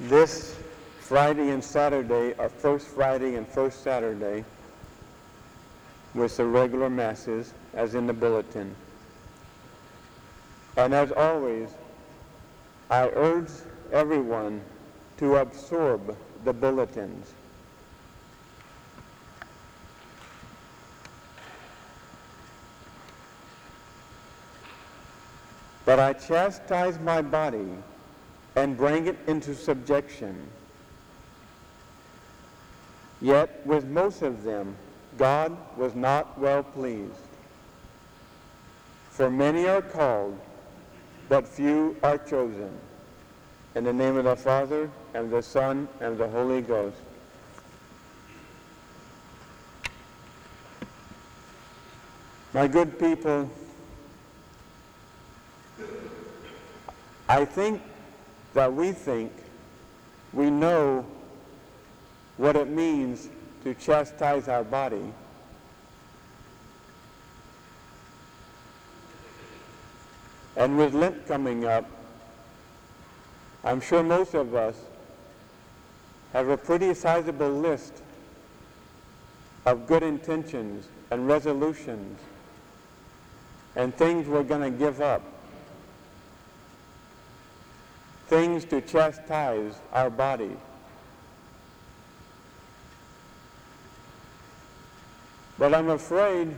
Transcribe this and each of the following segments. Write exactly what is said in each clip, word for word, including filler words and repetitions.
This Friday and Saturday are First Friday and First Saturday with the regular masses as in the bulletin. And as always, I urge everyone to absorb the bulletins. But I chastise my body and bring it into subjection. Yet with most of them, God was not well pleased. For many are called, but few are chosen. In the name of the Father, and the Son, and the Holy Ghost. My good people, I think that we think we know what it means to chastise our body. And with Lent coming up, I'm sure most of us have a pretty sizable list of good intentions and resolutions and things we're going to give up, things to chastise our body. But I'm afraid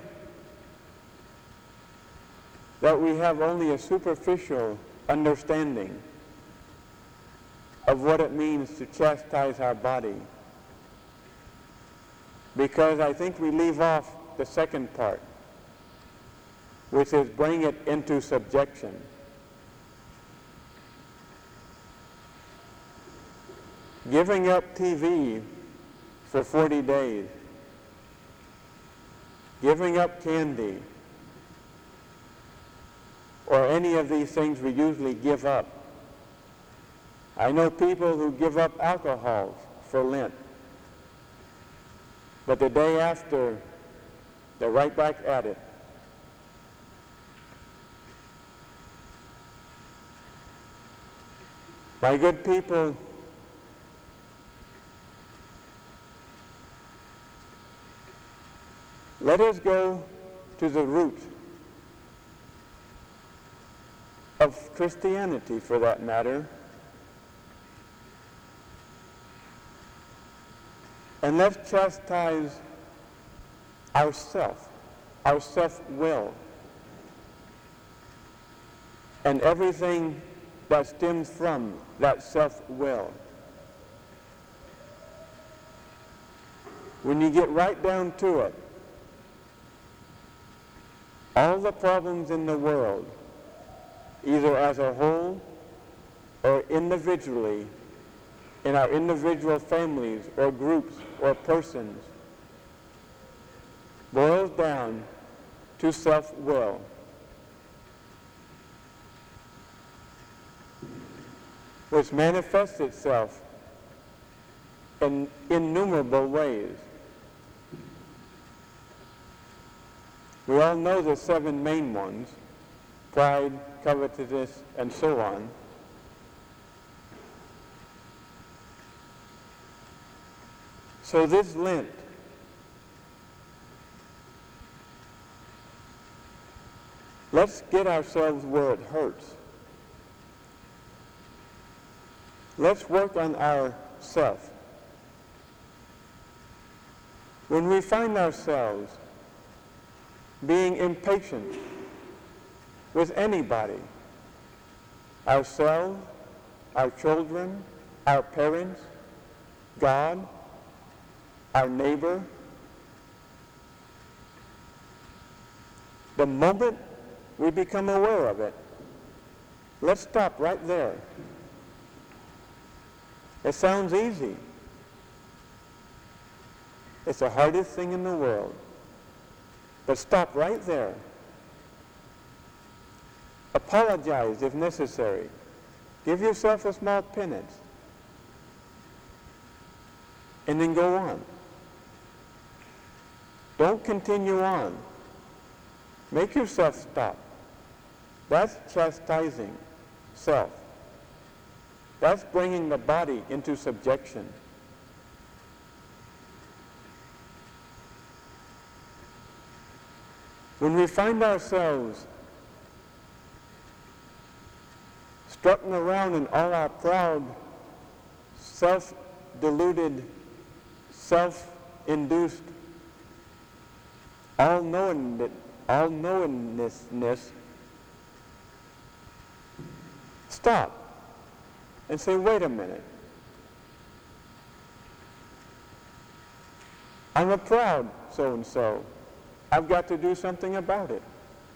that we have only a superficial understanding of what it means to chastise our body, because I think we leave off the second part, which is bring it into subjection. Giving up T V for forty days, giving up candy, or any of these things we usually give up. I know people who give up alcohol for Lent, but the day after, they're right back at it. My good people, let us go to the root of Christianity, for that matter, and let's chastise ourself, our self-will, and everything that stems from that self-will. When you get right down to it, all the problems in the world, either as a whole or individually, in our individual families or groups or persons, boils down to self-will. Which manifests itself in innumerable ways. We all know the seven main ones: pride, covetousness, and so on. So this Lent, let's get ourselves where it hurts. Let's work on ourself. When we find ourselves being impatient with anybody, ourselves, our children, our parents, God, our neighbor, the moment we become aware of it, let's stop right there. It sounds easy. It's the hardest thing in the world. But stop right there. Apologize if necessary. Give yourself a small penance. And then go on. Don't continue on. Make yourself stop. That's chastising self. That's bringing the body into subjection. When we find ourselves strutting around in all our proud, self-deluded, self-induced, all-knowing, all-knowingness, stop and say, wait a minute. I'm a proud so-and-so. I've got to do something about it.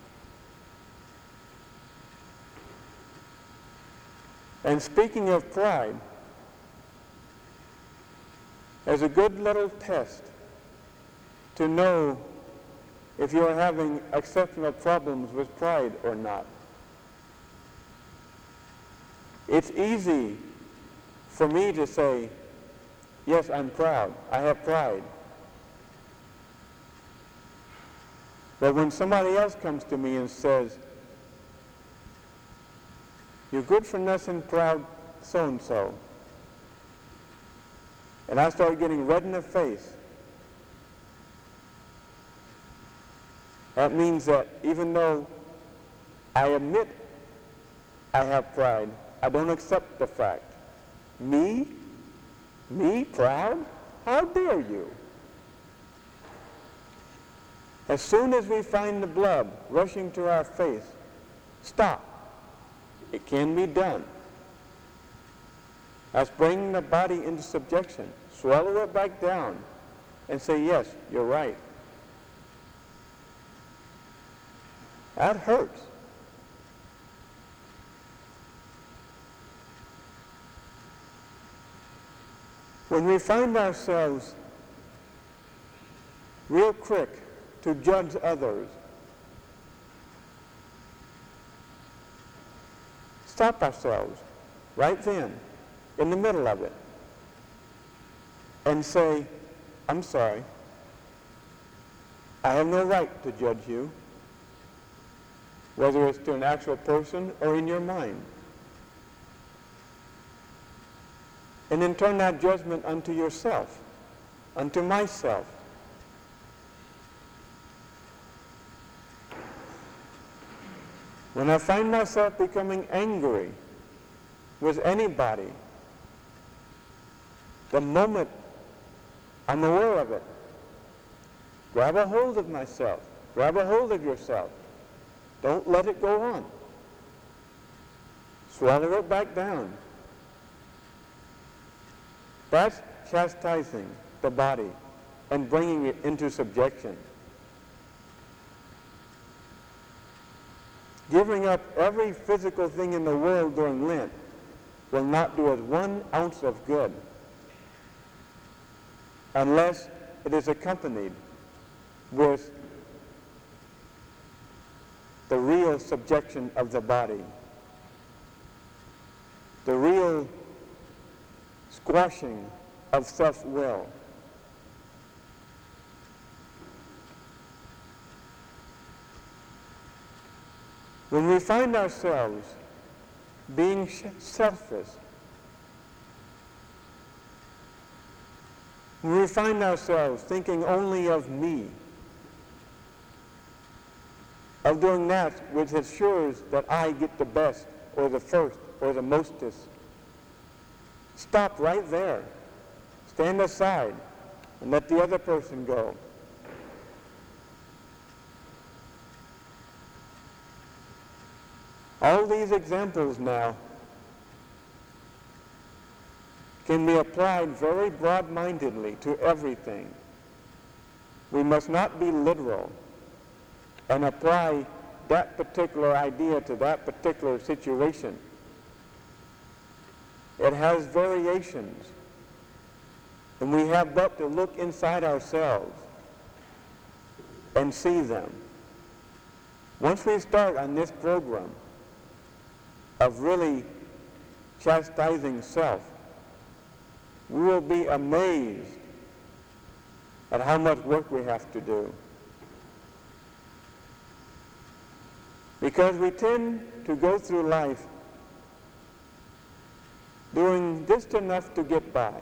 And speaking of pride, as a good little test to know if you're having exceptional problems with pride or not. It's easy for me to say, yes, I'm proud. I have pride. But when somebody else comes to me and says, you're good for nothing, proud so-and-so, and I start getting red in the face, that means that even though I admit I have pride, I don't accept the fact. Me? Me proud? How dare you? As soon as we find the blood rushing to our face, stop. It can be done. That's bringing the body into subjection. Swallow it back down and say, yes, you're right. That hurts. When we find ourselves real quick to judge others, stop ourselves right then, in the middle of it, and say, I'm sorry. I have no right to judge you, whether it's to an actual person or in your mind. And then turn that judgment unto yourself, unto myself. When I find myself becoming angry with anybody, the moment I'm aware of it, grab a hold of myself, grab a hold of yourself. Don't let it go on. Swallow it back down. That's chastising the body and bringing it into subjection. Giving up every physical thing in the world during Lent will not do us one ounce of good unless it is accompanied with the real subjection of the body, the real squashing of self-will. When we find ourselves being selfish, when we find ourselves thinking only of me, of doing that which assures that I get the best or the first or the mostest, stop right there. Stand aside and let the other person go. All these examples now can be applied very broad-mindedly to everything. We must not be literal and apply that particular idea to that particular situation. It has variations, and we have but to look inside ourselves and see them. Once we start on this program of really chastising self, we will be amazed at how much work we have to do. Because we tend to go through life doing just enough to get by.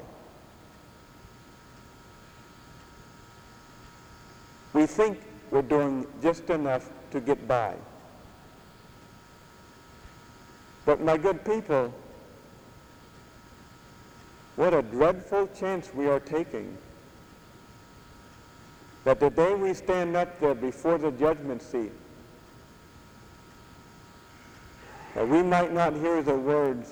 We think we're doing just enough to get by. But my good people, what a dreadful chance we are taking. That the day we stand up there before the judgment seat, that we might not hear the words,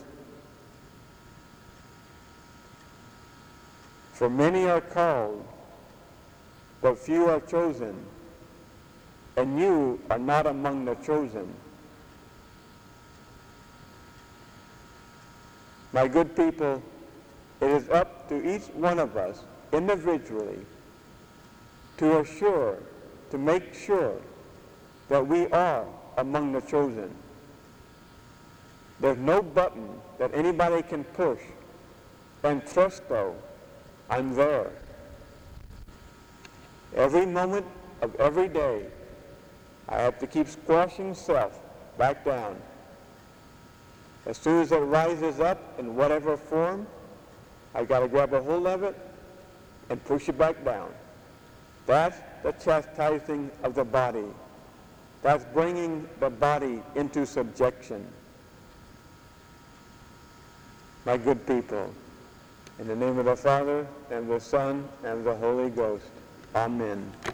"For many are called, but few are chosen, and you are not among the chosen." My good people, it is up to each one of us individually to assure, to make sure that we are among the chosen. There's no button that anybody can push and presto, I'm there. Every moment of every day, I have to keep squashing self back down. As soon as it rises up in whatever form, I've got to grab a hold of it and push it back down. That's the chastising of the body. That's bringing the body into subjection. My good people, in the name of the Father, and the Son, and the Holy Ghost, amen.